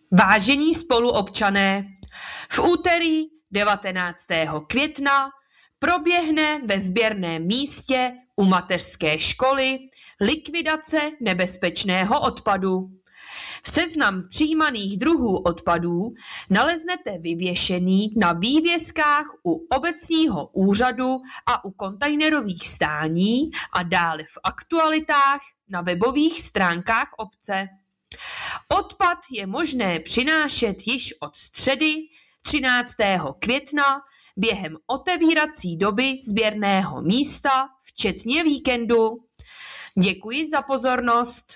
Vážení spoluobčané, v úterý 19. května proběhne ve sběrném místě u mateřské školy likvidace nebezpečného odpadu. Seznam přijímaných druhů odpadů naleznete vyvěšený na vývěskách u obecního úřadu a u kontejnerových stání a dále v aktualitách na webových stránkách obce. Odpad je možné přinášet již od středy 13. května během otevírací doby sběrného místa, včetně víkendu. Děkuji za pozornost.